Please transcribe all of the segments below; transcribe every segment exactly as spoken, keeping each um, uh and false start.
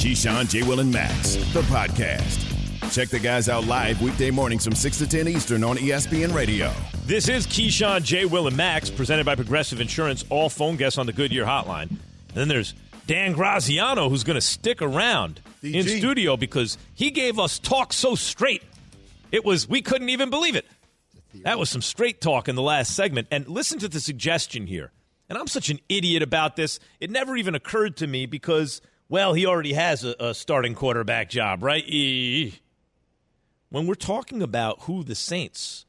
Keyshawn, J. Will, and Max, the podcast. Check the guys out live weekday mornings from six to ten Eastern on E S P N Radio. This is Keyshawn, J. Will, and Max, presented by Progressive Insurance, all phone guests on the Goodyear Hotline. And then there's Dan Graziano, who's going to stick around D G in studio because he gave us talk so straight. It was, we couldn't even believe it. That was some straight talk in the last segment. And listen to the suggestion here. And I'm such an idiot about this. It never even occurred to me because, well, he already has a, a starting quarterback job, right? E- when we're talking about who the Saints,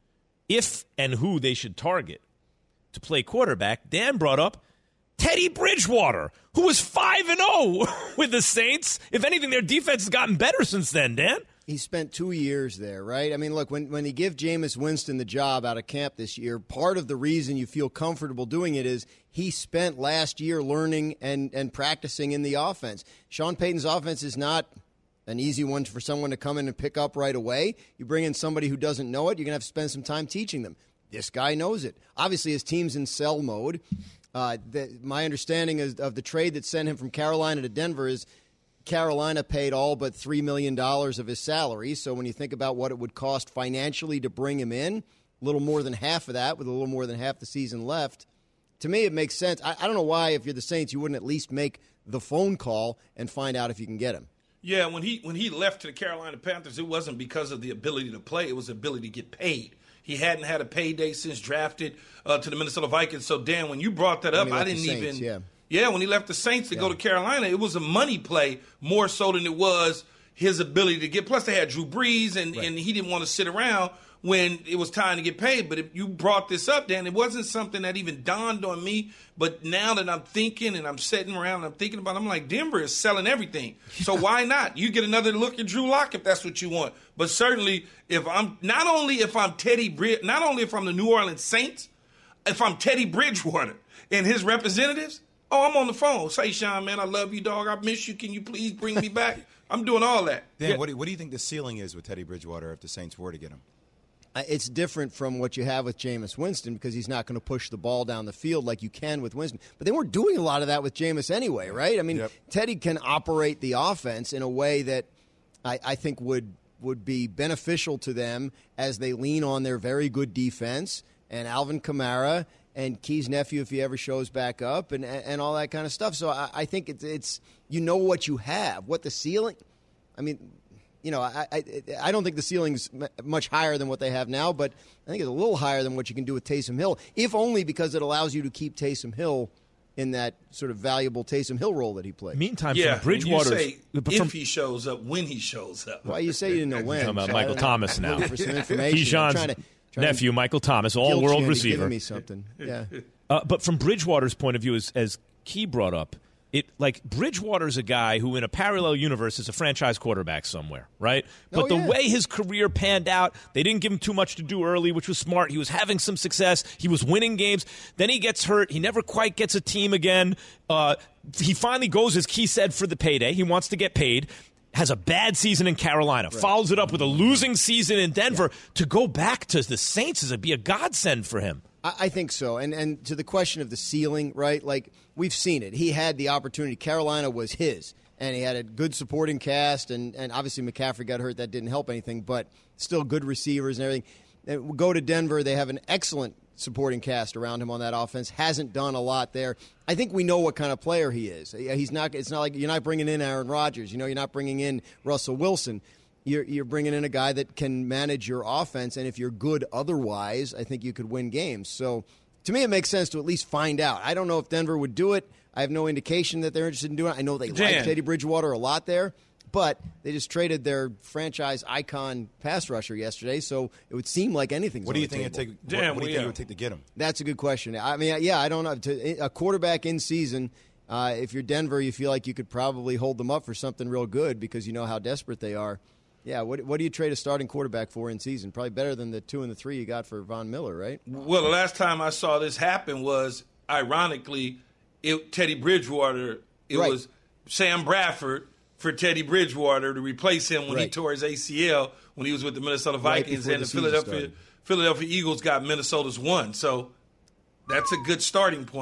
if and who they should target to play quarterback, Dan brought up Teddy Bridgewater, who was five and oh with the Saints. If anything, their defense has gotten better since then, Dan. He spent two years there, right? I mean, look, when, when you give Jameis Winston the job out of camp this year, part of the reason you feel comfortable doing it is he spent last year learning and, and practicing in the offense. Sean Payton's offense is not an easy one for someone to come in and pick up right away. You bring in somebody who doesn't know it, you're going to have to spend some time teaching them. This guy knows it. Obviously, his team's in sell mode. Uh, the, my understanding is, of the trade that sent him from Carolina to Denver is Carolina paid all but three million dollars of his salary. So when you think about what it would cost financially to bring him in, a little more than half of that with a little more than half the season left, to me it makes sense. I, I don't know why, if you're the Saints, you wouldn't at least make the phone call and find out if you can get him. Yeah, when he when he left to the Carolina Panthers, it wasn't because of the ability to play. It was the ability to get paid. He hadn't had a payday since drafted uh, to the Minnesota Vikings. So, Dan, when you brought that up, I didn't Saints, even yeah. – Yeah, when he left the Saints to yeah. go to Carolina, it was a money play more so than it was his ability to get. Plus, they had Drew Brees, and, right. and he didn't want to sit around when it was time to get paid. But if you brought this up, Dan, it wasn't something that even dawned on me. But now that I'm thinking and I'm sitting around and I'm thinking about it, I'm like, Denver is selling everything. So why not? You get another look at Drew Lock if that's what you want. But certainly, if I'm not only if I'm Teddy Brid- not only if I'm the New Orleans Saints, if I'm Teddy Bridgewater and his representatives. Oh, I'm on the phone. Say, Sean, man, I love you, dog. I miss you. Can you please bring me back? I'm doing all that. Dan, yeah. what, do, what do you think the ceiling is with Teddy Bridgewater if the Saints were to get him? It's different from what you have with Jameis Winston because he's not going to push the ball down the field like you can with Winston. But they weren't doing a lot of that with Jameis anyway, right? I mean, yep. Teddy can operate the offense in a way that I, I think would would be beneficial to them as they lean on their very good defense and Alvin Kamara and Key's nephew if he ever shows back up, and and all that kind of stuff. So I, I think it's, it's you know what you have. What the ceiling, I mean, you know, I, I I don't think the ceiling's much higher than what they have now, but I think it's a little higher than what you can do with Taysom Hill, if only because it allows you to keep Taysom Hill in that sort of valuable Taysom Hill role that he played. Meantime, yeah, from Bridgewater's... You say if from, he shows up, when he shows up. Well, you say you didn't know when. Talking about Michael Thomas now. For some information. Keyshawn's nephew, Michael Thomas, all-world receiver. Giving me something, yeah. Uh, but from Bridgewater's point of view, as, as Key brought up, it like Bridgewater's a guy who, in a parallel universe, is a franchise quarterback somewhere, right? But oh, the yeah. way his career panned out, they didn't give him too much to do early, which was smart. He was having some success. He was winning games. Then he gets hurt. He never quite gets a team again. Uh, he finally goes, as Key said, for the payday. He wants to get paid. Has a bad season in Carolina. Right. Follows it up with a losing season in Denver. Yeah. To go back to the Saints is a, be a godsend for him. I think so. And and to the question of the ceiling, right, like we've seen it. He had the opportunity. Carolina was his, and he had a good supporting cast, and, and obviously McCaffrey got hurt. That didn't help anything, but still good receivers and everything. And we'll go to Denver. They have an excellent supporting cast around him on that offense. Hasn't done a lot there. I think we know what kind of player he is. He's not. It's not like you're not bringing in Aaron Rodgers. You know, you're not bringing in Russell Wilson. You're, you're bringing in a guy that can manage your offense, and if you're good otherwise, I think you could win games. So to me, it makes sense to at least find out. I don't know if Denver would do it. I have no indication that they're interested in doing it. I know they Dan. like Teddy Bridgewater a lot there, but they just traded their franchise icon pass rusher yesterday, so it would seem like anything's What do you on the think it'd table. take? Dan, what, what do you yeah. think it would take to get him? That's a good question. I mean, yeah, I don't know. To, a quarterback in season, uh, if you're Denver, you feel like you could probably hold them up for something real good because you know how desperate they are. Yeah, what what do you trade a starting quarterback for in season? Probably better than the two and the three you got for Von Miller, right? Well, the last time I saw this happen was, ironically, it, Teddy Bridgewater. It right. was Sam Bradford for Teddy Bridgewater to replace him when right. he tore his A C L when he was with the Minnesota Vikings, right and the, the Philadelphia Philadelphia Eagles got Minnesota's one. So that's a good starting point.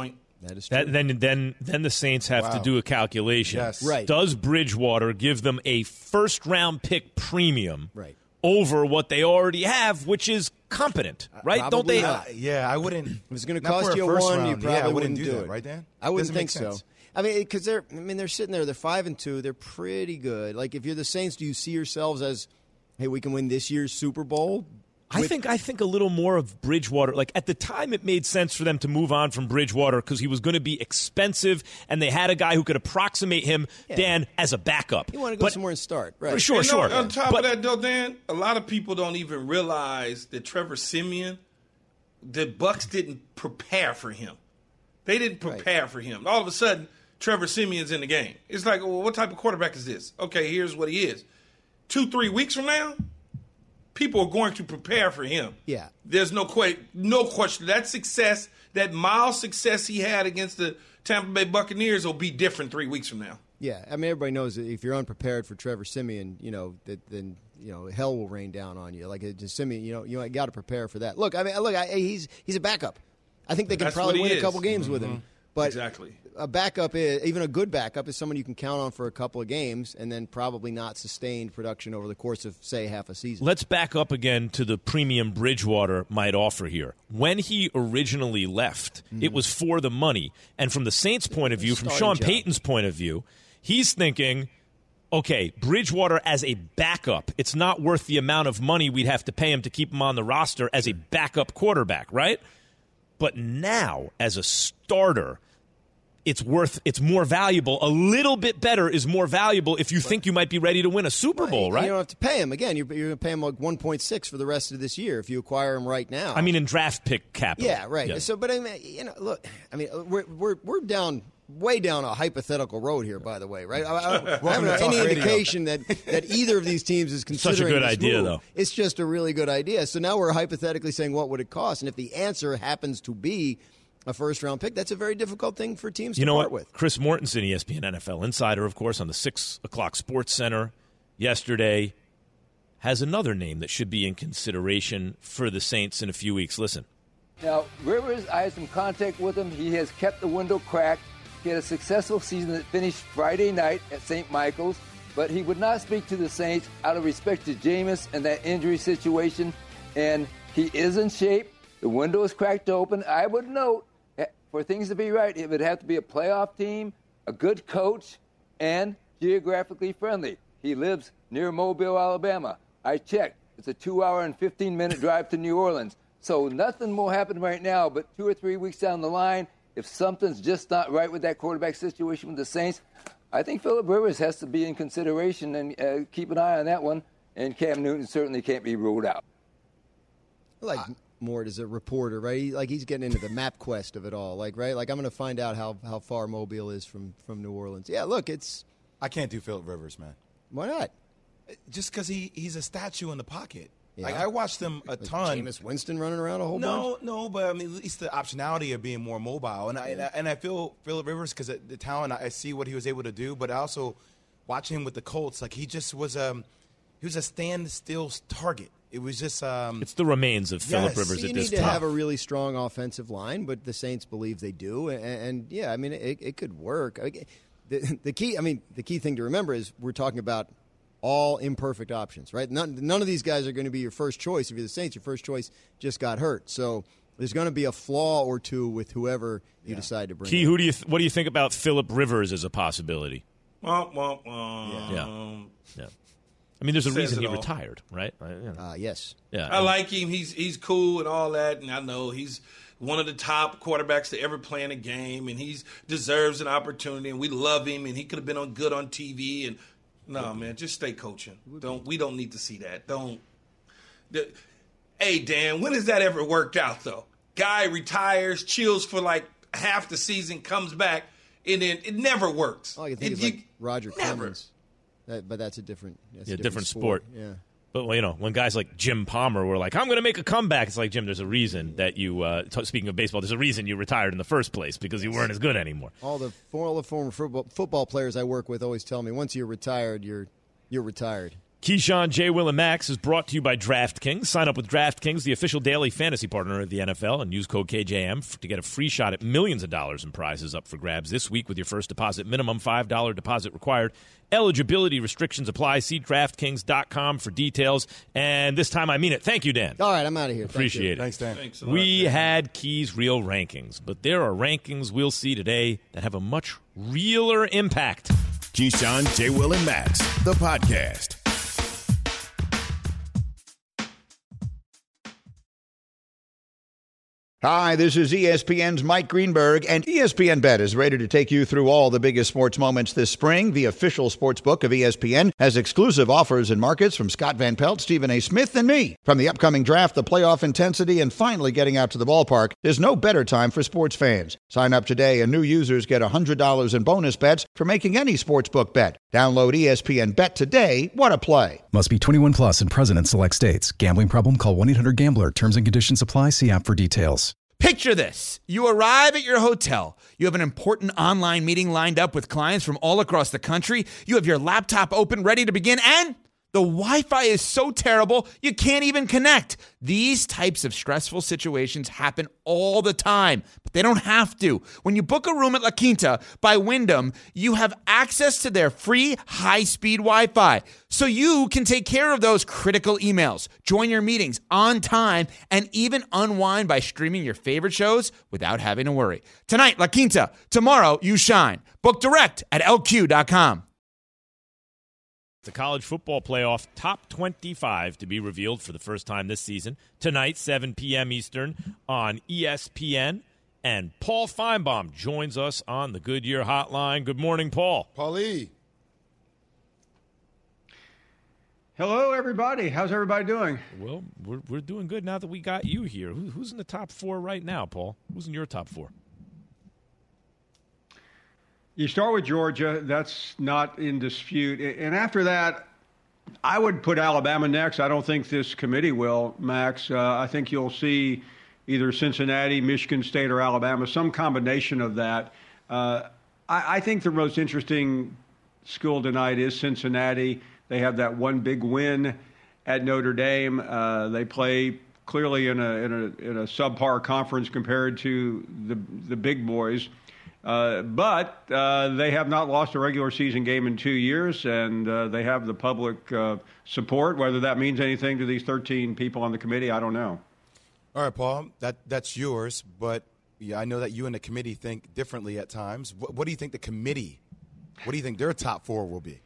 That is true. That, then, then, then the Saints have Wow. to do a calculation. Yes. Right. Does Bridgewater give them a first-round pick premium Right. over what they already have, which is competent, right? Don't Probably they? not. Uh, yeah, I wouldn't. If it's going to not cost for a you first one, you round. probably yeah, I wouldn't wouldn't do, do that, it. right, Dan? I wouldn't Doesn't think make so. sense. I mean, because they're, I mean, they're sitting there. They're five and two. They're pretty good. Like, if you're the Saints, do you see yourselves as, hey, we can win this year's Super Bowl? I With- think I think a little more of Bridgewater. Like at the time, it made sense for them to move on from Bridgewater because he was going to be expensive, and they had a guy who could approximate him, Yeah. Dan, as a backup. You want to go But- somewhere and start, right? Sure, And sure. On, on top But- of that, though, Dan, a lot of people don't even realize that Trevor Siemian, the Bucks didn't prepare for him. They didn't prepare for him. All of a sudden, Trevor Siemian's in the game. It's like, well, what type of quarterback is this? Okay, here's what he is. Two, three weeks from now, people are going to prepare for him. Yeah. There's no que- no question. That success, that mild success he had against the Tampa Bay Buccaneers will be different three weeks from now. Yeah, I mean, everybody knows that if you're unprepared for Trevor Siemian, you know, that then you know hell will rain down on you. Like it's Siemian, you know, you got to prepare for that. Look, I mean, look, I, he's he's a backup. I think they can That's probably what he win a is. couple games with him. But Exactly. a backup is even a good backup is someone you can count on for a couple of games and then probably not sustained production over the course of say half a season. Let's back up again to the premium Bridgewater might offer here. When he originally left, Mm-hmm. it was for the money. And from the Saints' point of view, from Starting Sean job. Payton's point of view, he's thinking, okay, Bridgewater as a backup, it's not worth the amount of money we'd have to pay him to keep him on the roster as a backup quarterback, right? But now, as a starter, it's worth it's more valuable. A little bit better is more valuable if you think you might be ready to win a Super Bowl, You right? don't have to pay him again. You're, you're going to pay him like one point six for the rest of this year if you acquire him right now. I mean, in draft pick capital. yeah, right. Yeah. So, but I mean, you know, look, I mean, we're we're we're down way down a hypothetical road here, by the way, right? I, I, I haven't Welcome to heard Talk any Radio. indication that, that either of these teams is considering Such a good this idea, move. though. It's just a really good idea. So now we're hypothetically saying what would it cost, and if the answer happens to be a first round pick, that's a very difficult thing for teams You to know part what? with. Chris Mortensen, E S P N N F L insider, of course, on the six o'clock Sports Center yesterday, has another name that should be in consideration for the Saints in a few weeks. Listen. Now, Rivers, I had some contact with him. He has kept the window cracked. He had a successful season that finished Friday night at Saint Michael's, but he would not speak to the Saints out of respect to Jameis and that injury situation. And he is in shape. The window is cracked open. I would note, for things to be right, it would have to be a playoff team, a good coach, and geographically friendly. He lives near Mobile, Alabama. I checked. It's a two-hour and fifteen-minute drive to New Orleans. So nothing will happen right now, but two or three weeks down the line, if something's just not right with that quarterback situation with the Saints, I think Phillip Rivers has to be in consideration and uh, keep an eye on that one. And Cam Newton certainly can't be ruled out. Like Mort is a reporter, right? He, like he's getting into the map quest of it all, like right. Like I'm going to find out how, how far Mobile is from, from New Orleans. Yeah, look, it's I can't do Phillip Rivers, man. why not? Just because he, he's a statue in the pocket. Yeah. Like I watched him a Like ton. Jameis Winston running around a whole No, bunch. no, but I mean, at least the optionality of being more mobile, and I and I, and I feel Phillip Rivers because the talent, I see what he was able to do, but I also watching him with the Colts, like he just was um he was a standstill target. It was just um It's the remains of Phillip Yes. Rivers You at need this to point. have a really strong offensive line, but the Saints believe they do, and, and yeah, I mean it, it could work. I- The, the key, I mean, the key thing to remember is we're talking about all imperfect options, right? None, none of these guys are going to be your first choice. If you're the Saints, your first choice just got hurt, so there's going to be a flaw or two with whoever you decide to bring. Key, in. who do you th- what do you think about Phillip Rivers as a possibility? Womp, womp, womp. Yeah. Yeah. I mean, there's a Says reason it he all. retired, right? I, you know. Uh, yes. yeah. I like him. He's he's cool and all that, and I know he's one of the top quarterbacks to ever play in a game, and he deserves an opportunity, and we love him, and he could have been on good on T V. And no, man, just stay coaching. Don't we don't need to see that. Don't. The, hey, Dan, when has that ever worked out though? Guy retires, chills for like half the season, comes back, and then it never works. All I can think It- is you- like Roger never. Clemens, that, but that's a different, that's Yeah, a different sport. Yeah. But, well, you know, when guys like Jim Palmer were like, I'm going to make a comeback, it's like, Jim, there's a reason that you, uh, t- speaking of baseball, there's a reason you retired in the first place because you weren't as good anymore. All the, all the former football, football players I work with always tell me once you're retired, you're you're retired. Keyshawn, J. Will, and Max is brought to you by DraftKings. Sign up with DraftKings, the official daily fantasy partner of the N F L, and use code K J M to get a free shot at millions of dollars in prizes up for grabs this week with your first deposit. Minimum five dollars deposit required. Eligibility restrictions apply. See DraftKings dot com for details. And this time I mean it. Thank you, Dan. All right, I'm out of here. Appreciate it. Thanks, Dan. Thanks a lot, We Dan. had Keys Real Rankings, but there are rankings we'll see today that have a much realer impact. Keyshawn, J. Will, and Max, the podcast. Hi, this is E S P N's Mike Greenberg, and E S P N Bet is ready to take you through all the biggest sports moments this spring. The official sports book of E S P N has exclusive offers and markets from Scott Van Pelt, Stephen A. Smith, and me. From the upcoming draft, the playoff intensity, and finally getting out to the ballpark, there's no better time for sports fans. Sign up today, and new users get one hundred dollars in bonus bets for making any sportsbook bet. Download E S P N Bet today. What a play. Must be twenty-one plus and present in select states. Gambling problem? Call one eight hundred gambler. Terms and conditions apply. See app for details. Picture this. You arrive at your hotel. You have an important online meeting lined up with clients from all across the country. You have your laptop open, ready to begin, and the Wi-Fi is so terrible, you can't even connect. These types of stressful situations happen all the time, but they don't have to. When you book a room at La Quinta by Wyndham, you have access to their free high-speed Wi-Fi, so you can take care of those critical emails, join your meetings on time, and even unwind by streaming your favorite shows without having to worry. Tonight, La Quinta. Tomorrow, you shine. Book direct at L Q dot com. The college football playoff top twenty-five to be revealed for the first time this season. Tonight, seven p.m. Eastern on E S P N. And Paul Feinbaum joins us on the Goodyear Hotline. Good morning, Paul. Paulie. Hello, everybody. How's everybody doing? Well, we're, we're doing good now that we got you here. Who, who's in the top four right now, Paul? Who's in your top four? You start with Georgia. That's not in dispute. And after that, I would put Alabama next. I don't think this committee will, Max. Uh, I think you'll see either Cincinnati, Michigan State, or Alabama, some combination of that. Uh, I, I think the most interesting school tonight is Cincinnati. They have that one big win at Notre Dame. Uh, they play clearly in a, in a in a subpar conference compared to the the big boys. Uh, but uh, they have not lost a regular season game in two years, and uh, they have the public uh, support. Whether that means anything to these thirteen people on the committee, I don't know. All right, Paul, that that's yours, but yeah, I know that you and the committee think differently at times. What, what do you think the committee, what do you think their top four will be?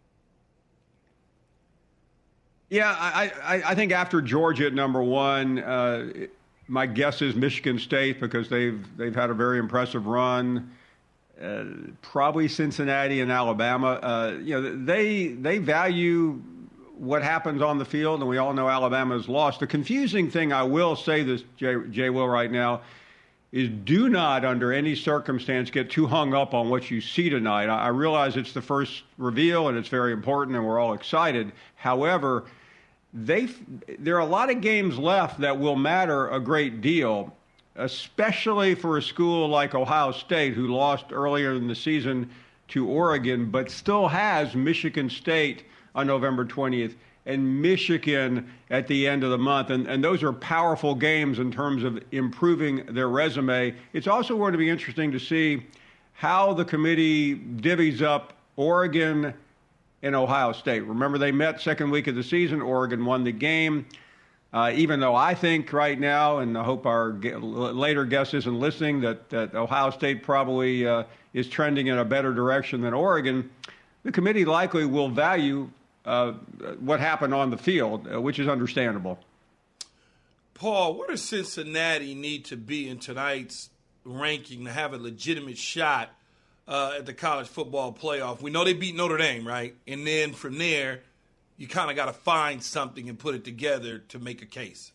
Yeah, I, I, I think after Georgia at number one, uh, my guess is Michigan State because they've they've had a very impressive run. Uh, probably Cincinnati and Alabama. Uh, you know, they they value what happens on the field, and we all know Alabama's lost. The confusing thing, I will say this, Jay, Jay Will, right now, is do not, under any circumstance, get too hung up on what you see tonight. I, I realize it's the first reveal, and it's very important, and we're all excited. However, They, there are a lot of games left that will matter a great deal, especially for a school like Ohio State, who lost earlier in the season to Oregon, but still has Michigan State on November twentieth and Michigan at the end of the month. And, and those are powerful games in terms of improving their resume. It's also going to be interesting to see how the committee divvies up Oregon in Ohio State. Remember, they met second week of the season. Oregon won the game. Uh, even though I think right now, and I hope our ge- later guest isn't listening, that, that Ohio State probably uh, is trending in a better direction than Oregon, the committee likely will value uh, what happened on the field, uh, which is understandable. Paul, where does Cincinnati need to be in tonight's ranking to have a legitimate shot Uh, at the college football playoff? We know they beat Notre Dame, right? And then from there, you kind of got to find something and put it together to make a case.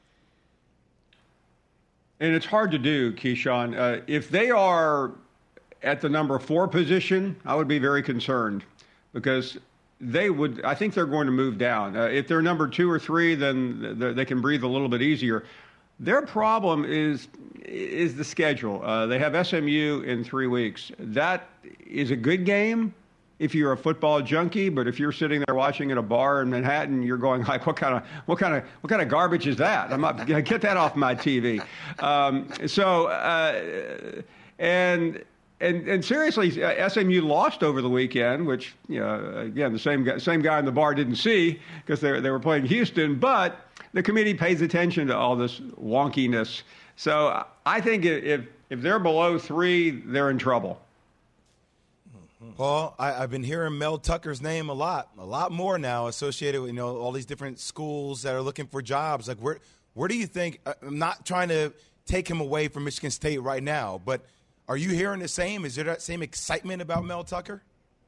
And it's hard to do, Keyshawn. Uh, if they are at the number four position, I would be very concerned because they would, I think they're going to move down. Uh, if they're number two or three, then they can breathe a little bit easier. Their problem is is the schedule. Uh, they have S M U in three weeks. That is a good game, if you're a football junkie, but if you're sitting there watching at a bar in Manhattan, you're going like, what kind of what kind of what kind of garbage is that? I'm not gonna get that off my T V. Um, so uh, and. And, and seriously, S M U lost over the weekend, which, you know, again, the same guy, same guy in the bar didn't see because they, they were playing Houston. But the committee pays attention to all this wonkiness. So I think if if they're below three, they're in trouble. Paul, I, I've been hearing Mel Tucker's name a lot, a lot more now associated with, you know, all these different schools that are looking for jobs. Like, where where do you think – I'm not trying to take him away from Michigan State right now, but – are you hearing the same? Is there that same excitement about Mel Tucker?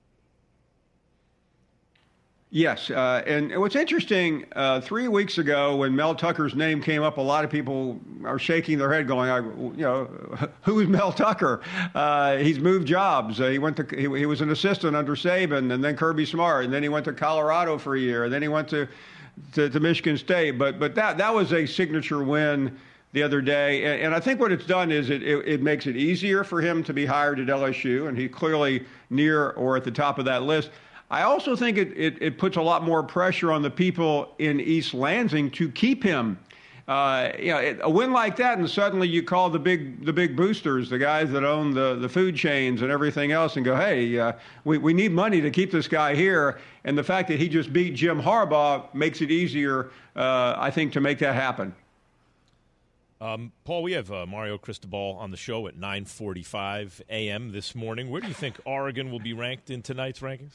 Yes. Uh, and what's interesting, uh, three weeks ago when Mel Tucker's name came up, a lot of people are shaking their head going, you know, who's Mel Tucker? Uh, he's moved jobs. Uh, he went to he, he was an assistant under Saban and then Kirby Smart, and then he went to Colorado for a year, and then he went to, to, to Michigan State. But, but that, that was a signature win the other day. And, and I think what it's done is it, it, it makes it easier for him to be hired at L S U, and he's clearly near or at the top of that list. I also think it, it, it puts a lot more pressure on the people in East Lansing to keep him. Uh, you know, it, a win like that, and suddenly you call the big the big boosters, the guys that own the, the food chains and everything else, and go, hey, uh, we, we need money to keep this guy here. And the fact that he just beat Jim Harbaugh makes it easier, uh, I think, to make that happen. Um, Paul, we have uh, Mario Cristobal on the show at nine forty-five a.m. this morning. Where do you think Oregon will be ranked in tonight's rankings?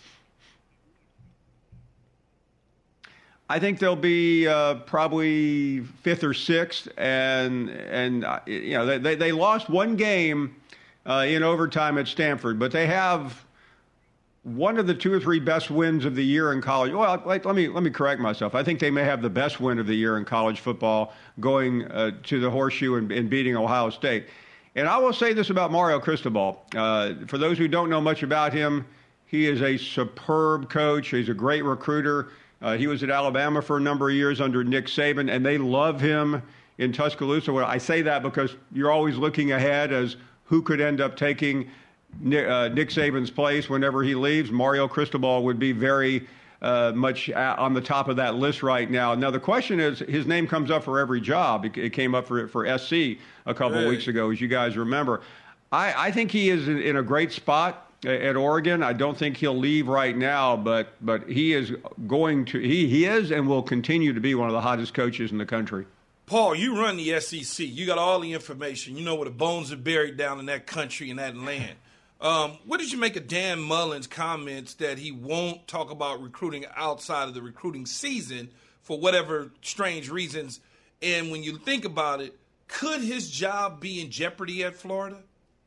I think they'll be uh, probably fifth or sixth, and and uh, you know they they lost one game uh, in overtime at Stanford, but they have one of the two or three best wins of the year in college. Well, let, let me let me correct myself. I think they may have the best win of the year in college football, going uh, to the Horseshoe and, and beating Ohio State. And I will say this about Mario Cristobal. Uh, for those who don't know much about him, he is a superb coach. He's a great recruiter. Uh, he was at Alabama for a number of years under Nick Saban, and they love him in Tuscaloosa. Well, I say that because you're always looking ahead as who could end up taking Nick, uh, Nick Saban's place whenever he leaves. Mario Cristobal would be very uh, much on the top of that list right now. Now, the question is, his name comes up for every job. It, it came up for for S C a couple of weeks ago, as you guys remember. I, I think he is in, in a great spot at Oregon. I don't think he'll leave right now, but but he is going to he, he is and will continue to be one of the hottest coaches in the country. Paul, you run the S E C. You got all the information. You know where the bones are buried down in that country and that land. Um, what did you make of Dan Mullen's comments that he won't talk about recruiting outside of the recruiting season for whatever strange reasons? And when you think about it, could his job be in jeopardy at Florida?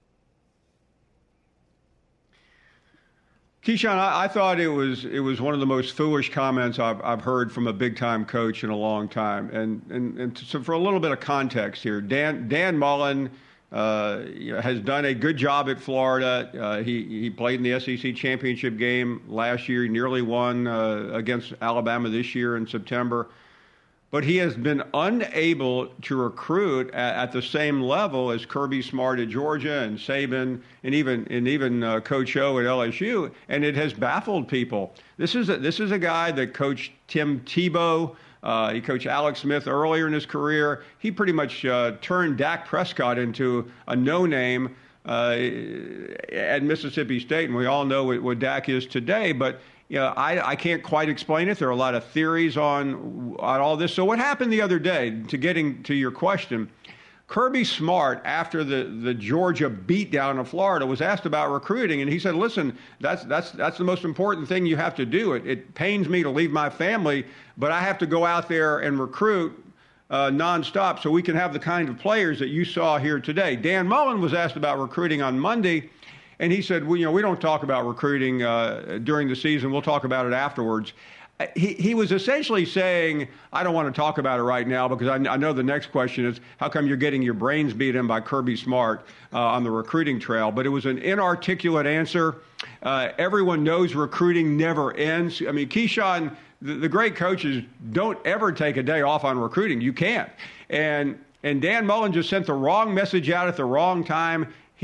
Keyshawn, I, I thought it was it was one of the most foolish comments I've, I've heard from a big-time coach in a long time. And, and, and so for a little bit of context here, Dan, Dan Mullen uh, you know, has done a good job at Florida. Uh, he, he played in the S E C championship game last year. He nearly won uh, against Alabama this year in September. But he has been unable to recruit at, at the same level as Kirby Smart at Georgia and Saban and even and even uh, Coach O at L S U, and it has baffled people. This is a, this is a guy that coached Tim Tebow. Uh, he coached Alex Smith earlier in his career. He pretty much uh, turned Dak Prescott into a no-name uh, at Mississippi State, and we all know what, what Dak is today. But you know, I, I can't quite explain it. There are a lot of theories on on all this. So what happened the other day, to getting to your question, Kirby Smart, after the, the Georgia beatdown of Florida, was asked about recruiting, and he said, listen, that's that's that's the most important thing you have to do. It, it pains me to leave my family, but I have to go out there and recruit uh, nonstop so we can have the kind of players that you saw here today. Dan Mullen was asked about recruiting on Monday, and he said, well, you know, we don't talk about recruiting uh, during the season. We'll talk about it afterwards. He he was essentially saying, I don't want to talk about it right now because I, I know the next question is, how come you're getting your brains beat in by Kirby Smart uh, on the recruiting trail? But it was an inarticulate answer. Uh, everyone knows recruiting never ends. I mean, Keyshawn, the, the great coaches don't ever take a day off on recruiting. You can't. And and Dan Mullen just sent the wrong message out at the wrong time. He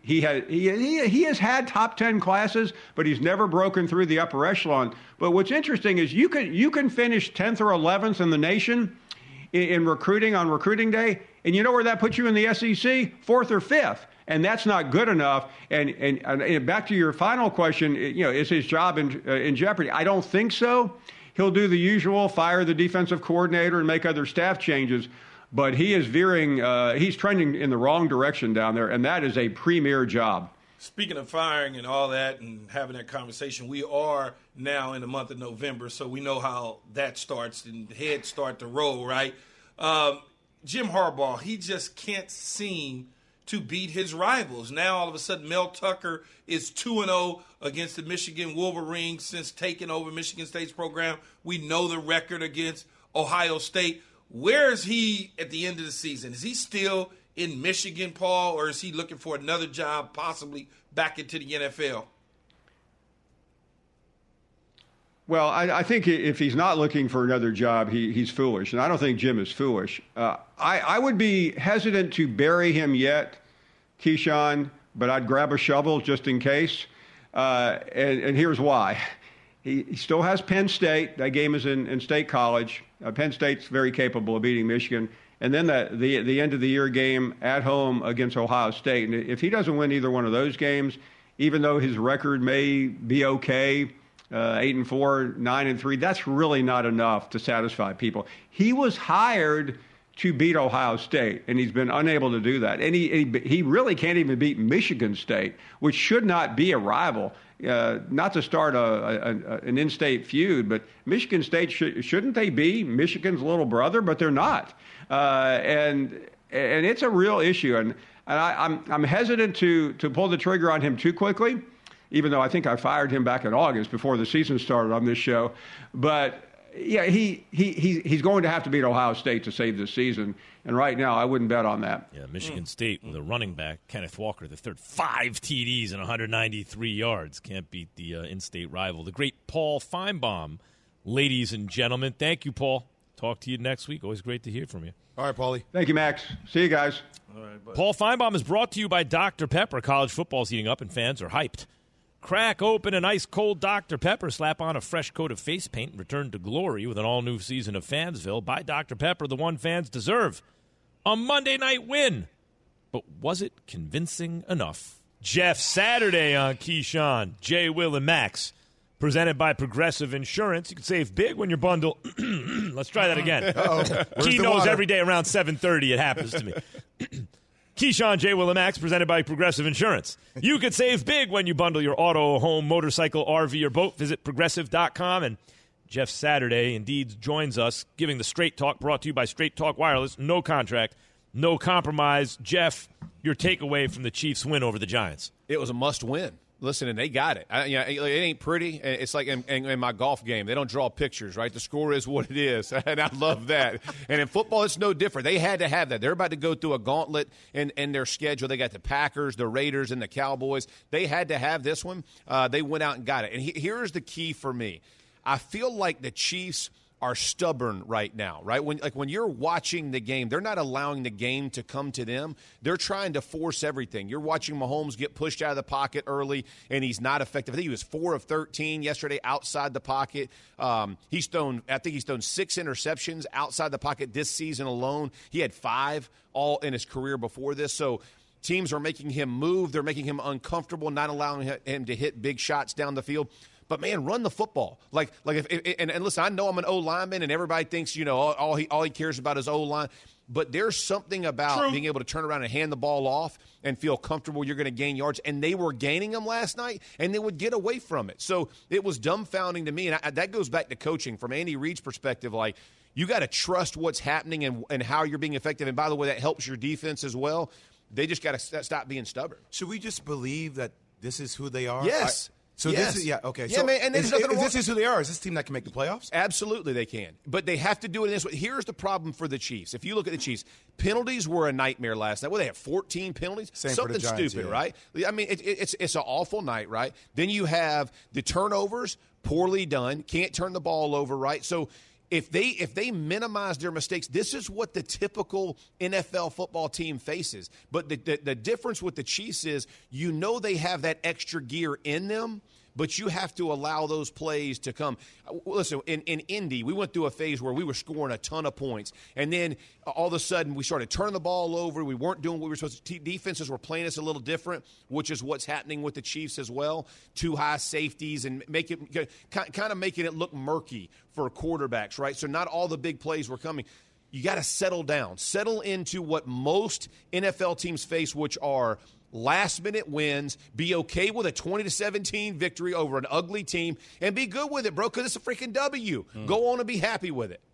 He, had, he, he, he has had top ten classes, but he's never broken through the upper echelon. But what's interesting is you can, you can finish tenth or eleventh in the nation in, in recruiting on recruiting day, and you know where that puts you in the S E C? Fourth or fifth. And that's not good enough. And, and, and back to your final question, you know, is his job in, uh, in jeopardy? I don't think so. He'll do the usual, fire the defensive coordinator and make other staff changes. But he is veering, uh, he's trending in the wrong direction down there, and that is a premier job. Speaking of firing and all that and having that conversation, we are now in the month of November, so we know how that starts and heads start to roll, right? Um, Jim Harbaugh, he just can't seem to beat his rivals. Now, all of a sudden, Mel Tucker is two and oh against the Michigan Wolverines since taking over Michigan State's program. We know the record against Ohio State. Where is he at the end of the season? Is he still in Michigan, Paul, or is he looking for another job, possibly back into the N F L? Well, I, I think if he's not looking for another job, he, he's foolish. And I don't think Jim is foolish. Uh, I, I would be hesitant to bury him yet, Keyshawn, but I'd grab a shovel just in case. Uh, and, and here's why. He, he still has Penn State. That game is in, in State College. Uh, Penn State's very capable of beating Michigan. And then the, the the end of the year game at home against Ohio State. And if he doesn't win either one of those games, even though his record may be okay, uh, eight and four, nine and three, that's really not enough to satisfy people. He was hired to beat Ohio State, and he's been unable to do that. And he he, he really can't even beat Michigan State, which should not be a rival. Uh, not to start a, a, a, an in-state feud, but Michigan State, sh- shouldn't they be Michigan's little brother? But they're not. Uh, and and it's a real issue. And, and I, I'm, I'm hesitant to, to pull the trigger on him too quickly, even though I think I fired him back in August before the season started on this show. But, yeah, he, he, he he's going to have to beat Ohio State to save this season. And right now, I wouldn't bet on that. Yeah, Michigan mm. State with a running back, Kenneth Walker, the third, five T Ds and one hundred ninety-three yards. Can't beat the uh, in-state rival. The great Paul Feinbaum, ladies and gentlemen. Thank you, Paul. Talk to you next week. Always great to hear from you. All right, Paulie. Thank you, Max. See you guys. All right, buddy. Paul Feinbaum is brought to you by Doctor Pepper. College football's heating up and fans are hyped. Crack open an ice-cold Doctor Pepper, slap on a fresh coat of face paint, and return to glory with an all-new season of Fansville. Buy Doctor Pepper, the one fans deserve. A Monday night win. But was it convincing enough? Jeff Saturday on Keyshawn, Jay, Will, and Max. Presented by Progressive Insurance. You can save big when you bundle. Let's try that again. Key knows every day around seven thirty it happens to me. Keyshawn, J. Will, and Max, presented by Progressive Insurance. You can save big when you bundle your auto, home, motorcycle, R V, or boat. Visit Progressive dot com. And Jeff Saturday indeed joins us, giving the Straight Talk, brought to you by Straight Talk Wireless. No contract, no compromise. Jeff, your takeaway from the Chiefs' win over the Giants. It was a must-win. Listen, and they got it. I, you know, it, it ain't pretty. It's like in, in, in my golf game. They don't draw pictures, right? The score is what it is, and I love that. And in football, it's no different. They had to have that. They're about to go through a gauntlet in, in their schedule. They got the Packers, the Raiders, and the Cowboys. They had to have this one. Uh, they went out and got it. And he, here's the key for me. I feel like the Chiefs are stubborn right now, right? When like when you're watching the game, they're not allowing the game to come to them. They're trying to force everything. You're watching Mahomes get pushed out of the pocket early, and he's not effective. I think he was four of thirteen yesterday outside the pocket. Um, he's thrown, I think he's thrown six interceptions outside the pocket this season alone. He had five all in his career before this. So teams are making him move. They're making him uncomfortable, not allowing him to hit big shots down the field. But, man, run the football. Like, like if, if and, and listen, I know I'm an O-lineman, and everybody thinks, you know, all, all he all he cares about is O-line. But there's something about True. being able to turn around and hand the ball off and feel comfortable you're going to gain yards. And they were gaining them last night, and they would get away from it. So it was dumbfounding to me. And I, that goes back to coaching from Andy Reid's perspective. Like, you got to trust what's happening and, and how you're being effective. And, by the way, that helps your defense as well. They just got to st- stop being stubborn. Should we just believe that this is who they are? Yes. I, So yes. this is yeah okay. Yeah, so man, and is, is, is, this is who they are. Is this a team that can make the playoffs? Absolutely, they can. But they have to do it in this way. Here's the problem for the Chiefs. If you look at the Chiefs, penalties were a nightmare last night. Well, they had fourteen penalties. Same Something for the Giants, stupid, yeah. right? I mean, it, it, it's it's an awful night, right? Then you have the turnovers, poorly done. Can't turn the ball over, right? So if they if they minimize their mistakes, this is what the typical N F L football team faces. But the, the, the difference with the Chiefs is, you know, they have that extra gear in them, but you have to allow those plays to come. Listen, in, in Indy, we went through a phase where we were scoring a ton of points, and then all of a sudden we started turning the ball over. We weren't doing what we were supposed to. Defenses were playing us a little different, which is what's happening with the Chiefs as well. Two high safeties and make it kind of making it look murky for quarterbacks, right? So not all the big plays were coming. You got to settle down. Settle into what most N F L teams face, which are last-minute wins. Be okay with a twenty to seventeen victory over an ugly team, and be good with it, bro, because it's a freaking W. Mm. Go on and be happy with it.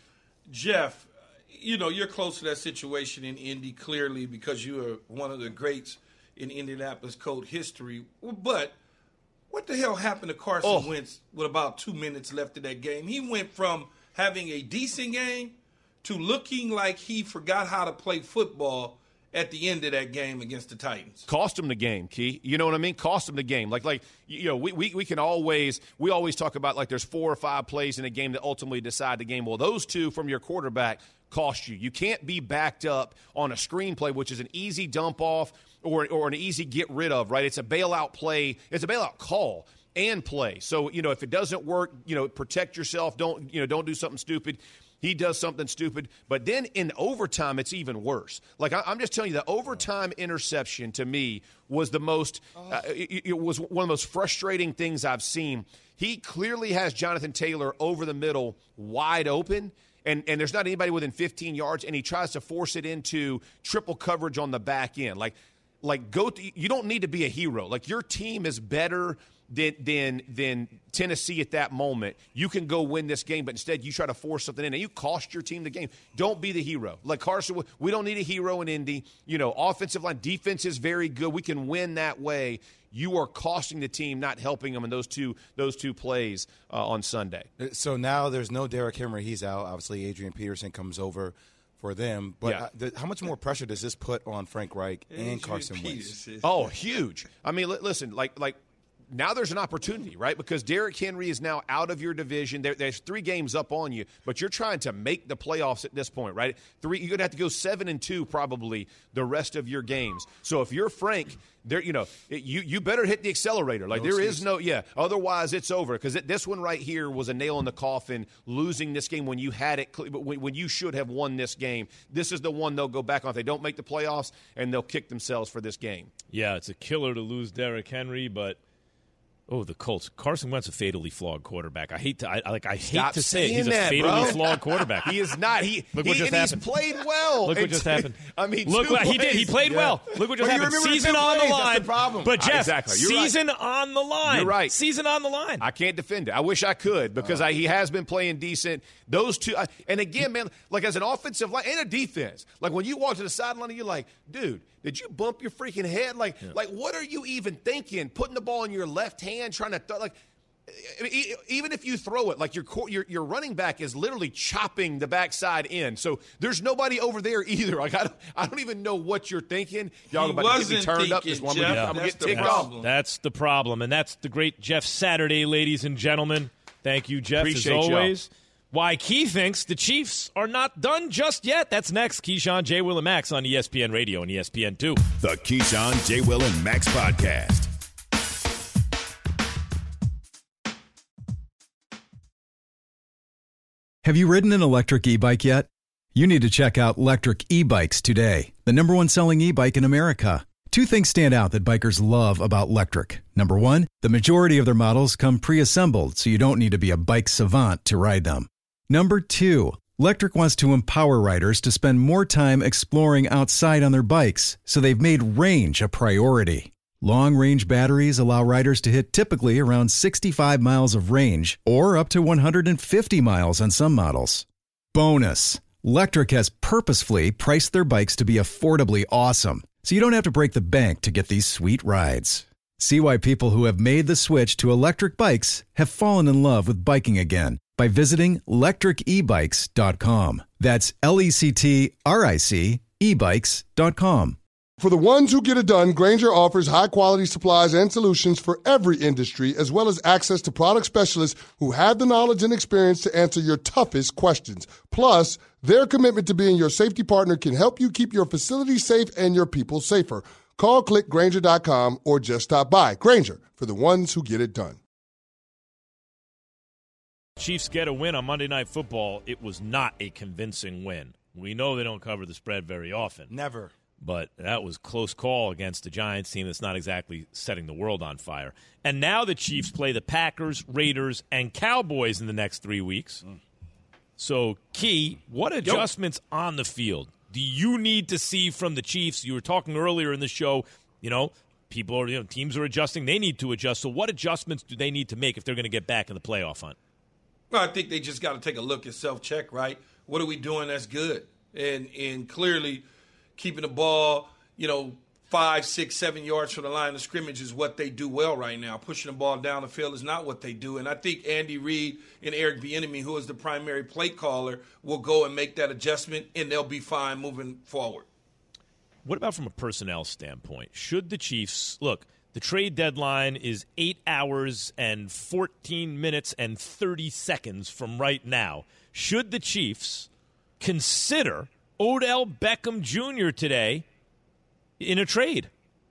Jeff, you know, you're close to that situation in Indy, clearly, because you are one of the greats in Indianapolis Colts history. But what the hell happened to Carson oh. Wentz with about two minutes left in that game? He went from having a decent game to looking like he forgot how to play football at the end of that game against the Titans. Cost him the game, Key. You know what I mean? Cost him the game. Like, like you know, we, we, we can always – we always talk about, like, there's four or five plays in a game that ultimately decide the game. Well, those two from your quarterback cost you. You can't be backed up on a screenplay, which is an easy dump off or, or an easy get rid of, right? It's a bailout play. It's a bailout call and play. So, you know, if it doesn't work, you know, protect yourself. Don't, you know, don't do something stupid. He does something stupid. But then in overtime, it's even worse. Like, I, I'm just telling you, the overtime interception to me was the most uh, it, it was one of the most frustrating things I've seen. He clearly has Jonathan Taylor over the middle wide open, and, and there's not anybody within fifteen yards, and he tries to force it into triple coverage on the back end. Like, like go to, you don't need to be a hero. Like, your team is better than, than, than Tennessee at that moment. You can go win this game, but instead you try to force something in, and you cost your team the game. Don't be the hero. Like Carson, we don't need a hero in Indy. You know, offensive line, defense is very good. We can win that way. You are costing the team, not helping them in those two those two plays uh, on Sunday. So now there's no Derrick Henry. He's out. Obviously, Adrian Peterson comes over for them. But yeah. uh, the, how much more pressure does this put on Frank Reich and Adrian Carson Wentz? Oh, huge. I mean, li- listen, like like – now there's an opportunity, right? Because Derrick Henry is now out of your division. There, there's three games up on you, but you're trying to make the playoffs at this point, right? Three, you're gonna have to go seven and two probably the rest of your games. So if you're Frank, there, you know, you you better hit the accelerator. Like no there excuse. is no, yeah. Otherwise, it's over. Because this one right here was a nail in the coffin. Losing this game when you had it, when, when you should have won this game. This is the one they'll go back on if they don't make the playoffs, and they'll kick themselves for this game. Yeah, it's a killer to lose Derrick Henry, but. Oh, the Colts. Carson Wentz a fatally flawed quarterback. I hate to I like I hate Stop to say it. He's that, a fatally bro. flawed quarterback. He is not. He Look what he, just and happened. He's played well. Look what just happened. I mean, look what he did. He played yeah. well. Look what just well, happened. You Season on plays. the line. That's the problem. But Jeff, exactly. You're season right. on the line. You're right. Season on the line. I can't defend it. I wish I could because uh, I, he has been playing decent. Those two, I, and again, man, like as an offensive line and a defense, like when you walk to the sideline and you're like, dude, did you bump your freaking head? Like, yeah. like what are you even thinking? Putting the ball in your left hand, trying to th- like. Even if you throw it, like your, your your running back is literally chopping the backside in, so there's nobody over there either. Like I don't, I don't even know what you're thinking. Y'all he about to get me turned thinking, up this one. Jeff, yeah. I'm gonna get ticked off. That's the problem, and that's the great Jeff Saturday, ladies and gentlemen. Thank you, Jeff, Appreciate as always. Y'all. Why Key thinks the Chiefs are not done just yet. That's next. Keyshawn, J. Will, and Max on E S P N Radio and E S P N two. The Keyshawn, J. Will, and Max podcast. Have you ridden an electric e-bike yet? You need to check out Lectric E-Bikes today, the number one selling e-bike in America. Two things stand out that bikers love about Lectric. Number one, the majority of their models come pre-assembled, so you don't need to be a bike savant to ride them. Number two, Lectric wants to empower riders to spend more time exploring outside on their bikes, so they've made range a priority. Long-range batteries allow riders to hit typically around sixty-five miles of range or up to one hundred fifty miles on some models. Bonus, Lectric has purposefully priced their bikes to be affordably awesome, so you don't have to break the bank to get these sweet rides. See why people who have made the switch to electric bikes have fallen in love with biking again by visiting lectric e bikes dot com. That's L E C T R I C e bikes dot com. For the ones who get it done, Grainger offers high-quality supplies and solutions for every industry, as well as access to product specialists who have the knowledge and experience to answer your toughest questions. Plus, their commitment to being your safety partner can help you keep your facility safe and your people safer. Call click Grainger dot com or just stop by. Grainger, for the ones who get it done. Chiefs get a win on Monday Night Football. It was not a convincing win. We know they don't cover the spread very often. Never. But that was close call against the Giants team that's not exactly setting the world on fire. And now the Chiefs play the Packers, Raiders, and Cowboys in the next three weeks. Mm. So, Key, what adjustments Yo. on the field do you need to see from the Chiefs? You were talking earlier in the show, you know, people are, you know, teams are adjusting. They need to adjust. So what adjustments do they need to make if they're going to get back in the playoff hunt? Well, I think they just got to take a look at self-check, right? What are we doing that's good? And and clearly – keeping the ball, you know, five, six, seven yards from the line of scrimmage is what they do well right now. Pushing the ball down the field is not what they do. And I think Andy Reid and Eric Bieniemy, who is the primary play caller, will go and make that adjustment, and they'll be fine moving forward. What about from a personnel standpoint? Should the Chiefs – look, the trade deadline is eight hours and fourteen minutes and thirty seconds from right now. Should the Chiefs consider – Odell Beckham Junior today in a trade?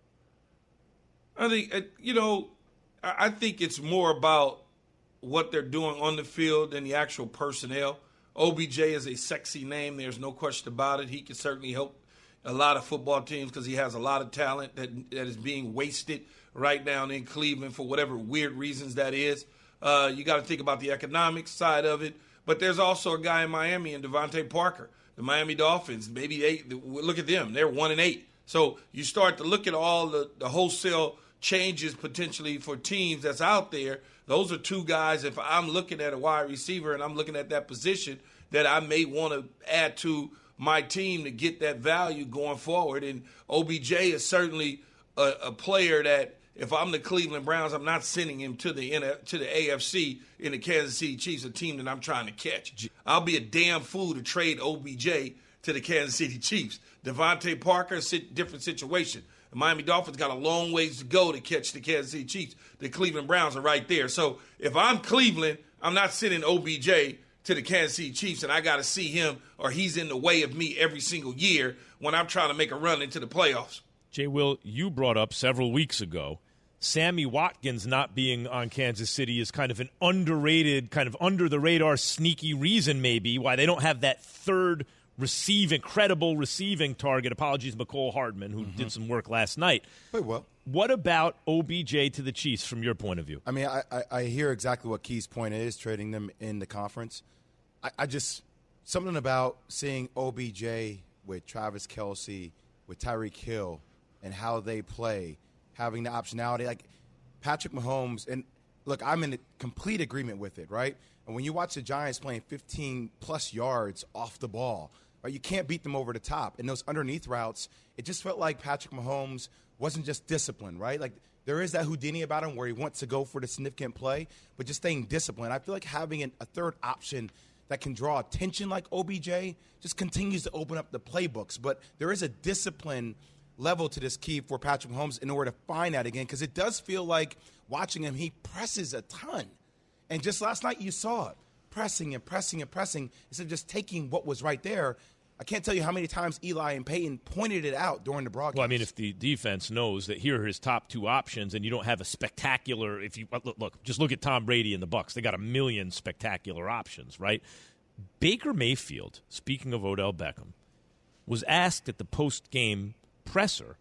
I think, you know, I think it's more about what they're doing on the field than the actual personnel. O B J is a sexy name. There's no question about it. He can certainly help a lot of football teams because he has a lot of talent that that is being wasted right now in Cleveland for whatever weird reasons that is. Uh, you got to think about the economic side of it. But there's also a guy in Miami, in Devontae Parker. The Miami Dolphins, maybe they look at them. They're one and eight. So you start to look at all the, the wholesale changes potentially for teams that's out there. Those are two guys, if I'm looking at a wide receiver and I'm looking at that position, that I may want to add to my team to get that value going forward. And O B J is certainly a, a player that, if I'm the Cleveland Browns, I'm not sending him to the to the A F C in the Kansas City Chiefs, a team that I'm trying to catch. I'll be a damn fool to trade O B J to the Kansas City Chiefs. Devontae Parker, different situation. The Miami Dolphins got a long ways to go to catch the Kansas City Chiefs. The Cleveland Browns are right there. So if I'm Cleveland, I'm not sending O B J to the Kansas City Chiefs, and I got to see him or he's in the way of me every single year when I'm trying to make a run into the playoffs. Jay Will, you brought up several weeks ago Sammy Watkins not being on Kansas City is kind of an underrated, kind of under-the-radar, sneaky reason maybe why they don't have that third receiving, credible receiving target. Apologies, McCole Hardman, who mm-hmm. did some work last night. Played well. What about O B J to the Chiefs from your point of view? I mean, I, I, I hear exactly what Key's point is, trading them in the conference. I, I just – something about seeing O B J with Travis Kelce, with Tyreek Hill, and how they play, having the optionality. Like Patrick Mahomes – and look, I'm in complete agreement with it, right? And when you watch the Giants playing fifteen-plus yards off the ball, right, you can't beat them over the top. And those underneath routes, it just felt like Patrick Mahomes wasn't just disciplined, right? Like there is that Houdini about him where he wants to go for the significant play, but just staying disciplined. I feel like having an, a third option that can draw attention like O B J just continues to open up the playbooks. But there is a discipline level to this Key for Patrick Mahomes in order to find that again, because it does feel like watching him, he presses a ton. And just last night you saw it, pressing and pressing and pressing instead of just taking what was right there. I can't tell you how many times Eli and Peyton pointed it out during the broadcast. Well, I mean, if the defense knows that here are his top two options and you don't have a spectacular – if you look, look, just look at Tom Brady and the Bucs. They got a million spectacular options, right? Baker Mayfield, speaking of Odell Beckham, was asked at the post-game presser,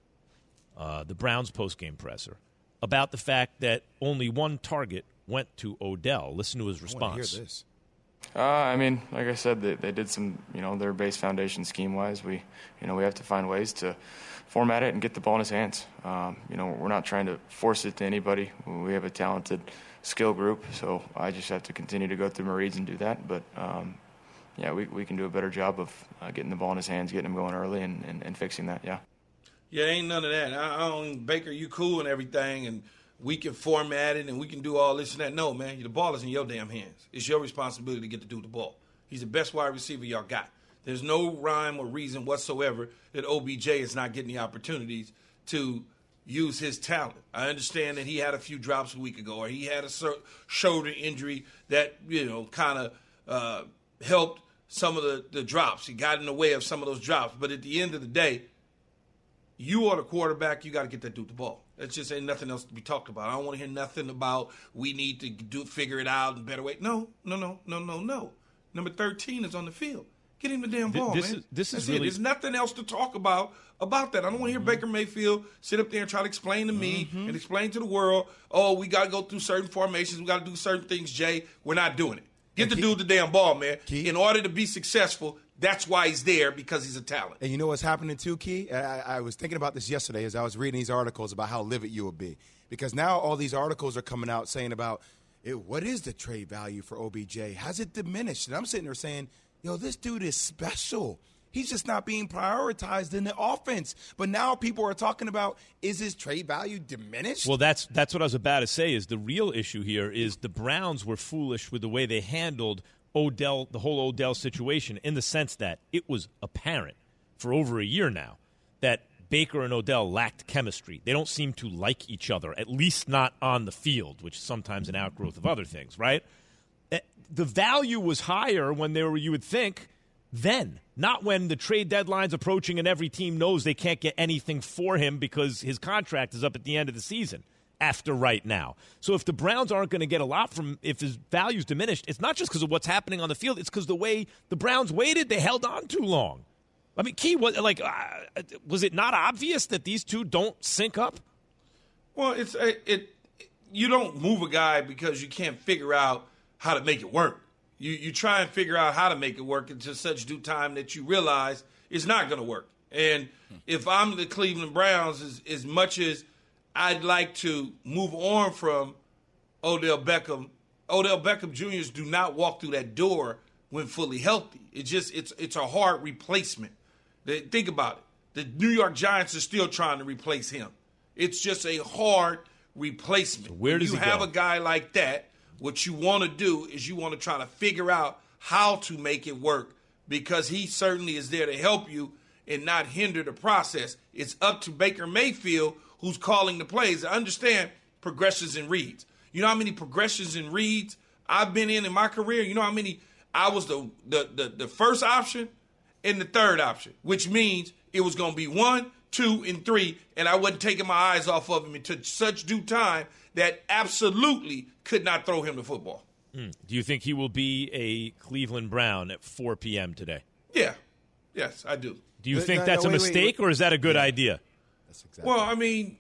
uh, the Browns post-game presser, about the fact that only one target went to Odell. Listen to his response. I want to hear this. Uh, I mean, like I said, they, they did some, you know, their base foundation scheme-wise. We, you know, we have to find ways to format it and get the ball in his hands. Um, you know, we're not trying to force it to anybody. We have a talented skill group, so I just have to continue to go through my reads and do that. But, um, yeah, we, we can do a better job of uh, getting the ball in his hands, getting him going early, and, and, and fixing that, yeah. Yeah, ain't none of that. I, I don't, Baker, you cool and everything, and we can format it and we can do all this and that. No, man, the ball is in your damn hands. It's your responsibility to get to do the ball. He's the best wide receiver y'all got. There's no rhyme or reason whatsoever that O B J is not getting the opportunities to use his talent. I understand that he had a few drops a week ago, or he had a shoulder injury that, you know, kind of uh, helped some of the, the drops. He got in the way of some of those drops. But at the end of the day, you are the quarterback. You got to get that dude the ball. That's just ain't nothing else to be talked about. I don't want to hear nothing about we need to do figure it out in a better way. No, no, no, no, no, no. Number thirteen is on the field. Get him the damn ball, this man. Is, this That's is it. really... There's nothing else to talk about about that. I don't want to hear Mm-hmm. Baker Mayfield sit up there and try to explain to me Mm-hmm. and explain to the world, oh, we got to go through certain formations. We got to do certain things, Jay. We're not doing it. Get the dude the damn ball, man. Key. In order to be successful, that's why he's there, because he's a talent. And you know what's happening too, Key? I, I was thinking about this yesterday as I was reading these articles about how livid you would be. Because now all these articles are coming out saying about, what is the trade value for O B J? Has it diminished? And I'm sitting there saying, yo, this dude is special. He's just not being prioritized in the offense. But now people are talking about, is his trade value diminished? Well, that's that's what I was about to say. Is the real issue here is the Browns were foolish with the way they handled Odell, the whole Odell situation, in the sense that it was apparent for over a year now that Baker and Odell lacked chemistry. They don't seem to like each other, at least not on the field, which is sometimes an outgrowth of other things, right? The value was higher when they were, you would think, then, not when the trade deadline's approaching and every team knows they can't get anything for him because his contract is up at the end of the season after right now. So if the Browns aren't going to get a lot from, if his value's diminished, it's not just because of what's happening on the field. It's because the way the Browns waited, they held on too long. I mean, Key, was, like, uh, was it not obvious that these two don't sync up? Well, it's it, it. You don't move a guy because you can't figure out how to make it work. You you try and figure out how to make it work into such due time that you realize it's not going to work. And if I'm the Cleveland Browns, as, as much as I'd like to move on from Odell Beckham, Odell Beckham Juniors do not walk through that door when fully healthy. It just it's it's a hard replacement. Think about it. The New York Giants are still trying to replace him. It's just a hard replacement. So where does you he have go? a guy like that? What you want to do is you want to try to figure out how to make it work, because he certainly is there to help you and not hinder the process. It's up to Baker Mayfield, who's calling the plays. I understand progressions and reads. You know how many progressions and reads I've been in in my career? You know how many I was the the the, the first option and the third option, which means it was going to be one, two, and three, and I wasn't taking my eyes off of him until such due time that absolutely could not throw him the football. Mm. Do you think he will be a Cleveland Brown at four p.m. today? Yeah. Yes, I do. Do you But, think no, that's no, a wait, mistake, wait, wait. or is that a good Yeah. idea? That's exactly. Well, I mean,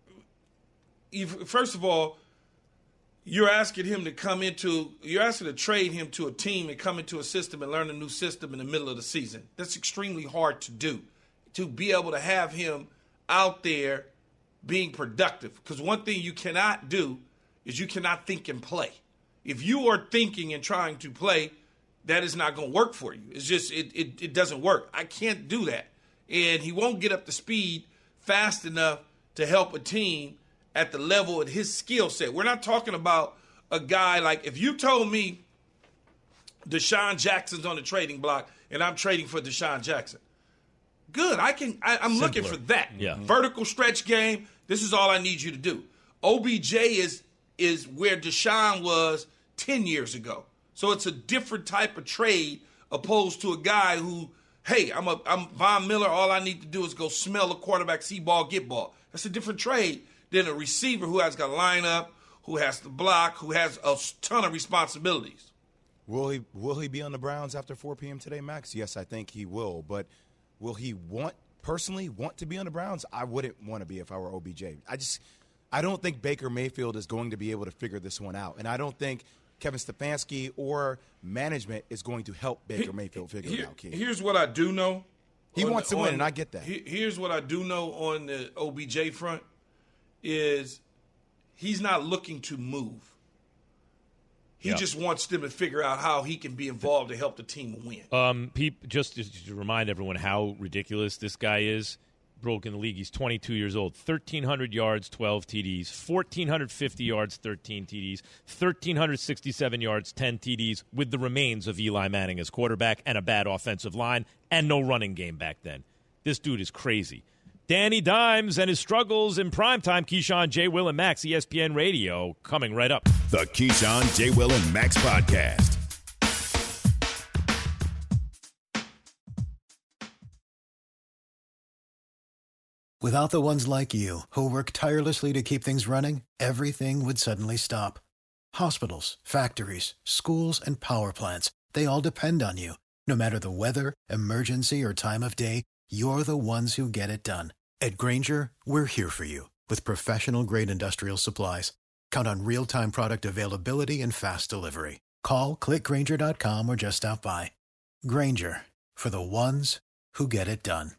if, first of all, you're asking him to come into, you're asking to trade him to a team and come into a system and learn a new system in the middle of the season. That's extremely hard to do, to be able to have him out there being productive. Because one thing you cannot do is you cannot think and play. If you are thinking and trying to play, that is not going to work for you. It's just, it, it, it doesn't work. I can't do that. And he won't get up to speed fast enough to help a team at the level of his skill set. We're not talking about a guy like, if you told me Deshaun Jackson's on the trading block and I'm trading for Deshaun Jackson, good. I can, I, I'm looking for that. Yeah. Vertical stretch game. This is all I need you to do. O B J is is where Deshaun was ten years ago. So it's a different type of trade opposed to a guy who, hey, I'm a I'm Von Miller. All I need to do is go smell a quarterback, see ball, get ball. That's a different trade than a receiver who has got to line up, who has to block, who has a ton of responsibilities. Will he will he be on the Browns after four p.m. today, Max? Yes, I think he will. But will he want personally want to be on the Browns? I wouldn't want to be if I were O B J. I just I don't think Baker Mayfield is going to be able to figure this one out, and I don't think Kevin Stefanski or management is going to help Baker Mayfield figure Here- it out. Kid. Here's what I do know. He On wants the- to win, on- and I get that. he- Here's what I do know on the O B J front is he's not looking to move. He Yeah. just wants them to figure out how he can be involved to help the team win. Um, Pete, just, just to remind everyone how ridiculous this guy is, broke in the league. He's twenty-two years old. thirteen hundred yards, twelve T Ds. fourteen fifty yards, thirteen T Ds. thirteen sixty-seven yards, ten T Ds, with the remains of Eli Manning as quarterback and a bad offensive line and no running game back then. This dude is crazy. Danny Dimes and his struggles in primetime. Keyshawn, J. Will, and Max, E S P N Radio, coming right up. The Keyshawn, J. Will, and Max podcast. Without the ones like you, who work tirelessly to keep things running, everything would suddenly stop. Hospitals, factories, schools, and power plants, they all depend on you. No matter the weather, emergency, or time of day, you're the ones who get it done. At Grainger, we're here for you with professional-grade industrial supplies. Count on real-time product availability and fast delivery. Call, click Grainger dot com, or just stop by. Grainger, for the ones who get it done.